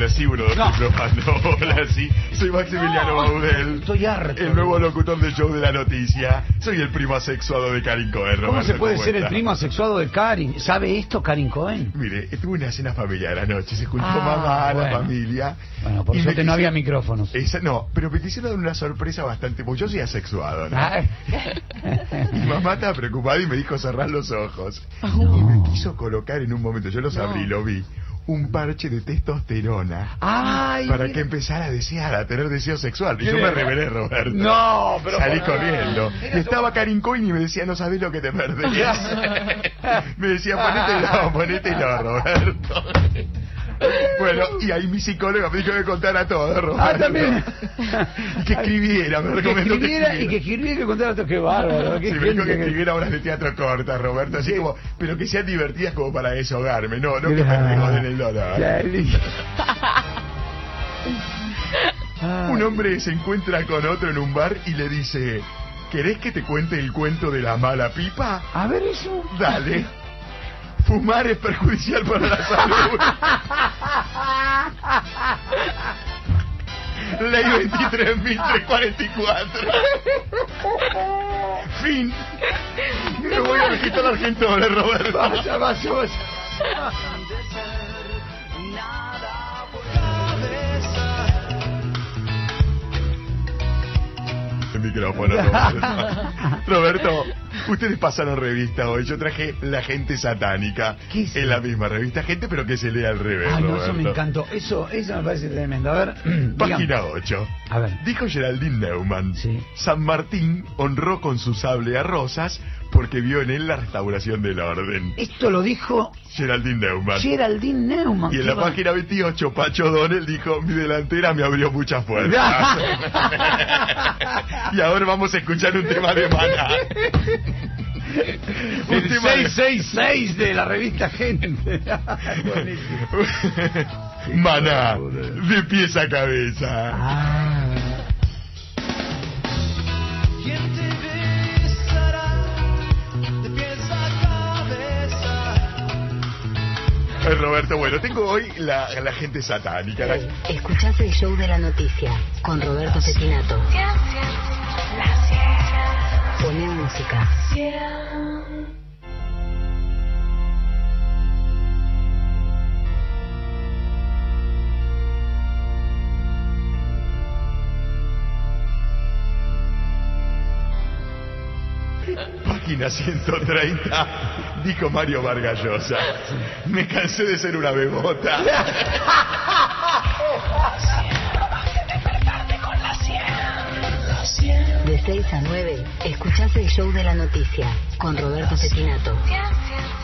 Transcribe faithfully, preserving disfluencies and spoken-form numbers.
Hola, sí, uno, dos, No. estoy probando. Hola, sí, soy Maximiliano No, Baudel. estoy harto. El nuevo locutor del show de la noticia. Soy el primo asexuado de Karin Cohen. ¿Cómo Roberto, se puede ¿cómo ser está? el primo asexuado de Karin? ¿Sabe esto Karin Cohen? Mire, tuve una cena familiar anoche. Se juntó Ah, mamá, bueno. la familia. Bueno, por y me suerte no quise- había micrófonos. Esa, no, pero me quisieron dar una sorpresa bastante. Porque yo soy asexuado, ¿no? Ah. Mi mamá estaba preocupada y me dijo cerrar los ojos. No. Y me quiso colocar en un momento, yo los No. abrí, lo vi, un parche de testosterona. Ay, Para mira. que empezara a desear, a tener deseo sexual. Y yo ¿Qué? me revelé, Roberto. No, pero Salí por- corriendo. Era Y estaba Karin Cohen y me decía, no sabés lo que te perdés. Me decía, ponételo, ponételo, Roberto. Bueno, y ahí mi psicóloga me dijo que contara todo, Roberto. Ah, también. Y que escribiera, me que recomendó que escribiera y que escribiera. escribiera y que contara esto. Qué bárbaro. Qué Sí, me dijo gente que que- escribiera obras de teatro cortas, Roberto, así Sí. como, pero que sean divertidas como para deshogarme, no, no que Claro. me joden el dolor. Ya, listo. Un hombre se encuentra con otro en un bar y le dice, ¿querés que te cuente el cuento de la mala pipa? A ver eso. Dale. Fumar es perjudicial para la salud. Ley veintitrés mil trescientos cuarenta y cuatro. Fin. Me voy a registrar Argentores, Roberto. Vaya, vaya, vaya. El micrófono, Roberto. Roberto, ustedes pasaron revista hoy. Yo traje La Gente Satánica. ¿Qué es Es la misma revista Gente, pero que se lee al revés, Ay, no, Roberto. eso me encantó. Eso, eso me parece tremendo. A ver, Página dígame. ocho. A ver. Dijo Geraldine Neumann, Sí. San Martín honró con su sable a Rosas porque vio en él la restauración del orden. Esto lo dijo Geraldine Neumann. Geraldine Neumann. Y en Qué la va- página veintiocho, Pacho Donel dijo, mi delantera me abrió muchas puertas. Y ahora vamos a escuchar un tema de Maná. Un El tema de- seiscientos sesenta y seis de la revista Gente. Buenísimo. Maná, de pies a cabeza. Ah. ¿Quién te besará de pies a cabeza? Eh, Roberto, bueno, tengo hoy la, la gente satánica. la- Escuchás el show de la noticia con Roberto Pepinato. Poné música. Página ciento treinta, dijo Mario Vargas Llosa. Me cansé de ser una bebota. De seis a nueve, escuchás el show de la noticia con Roberto Pepinato.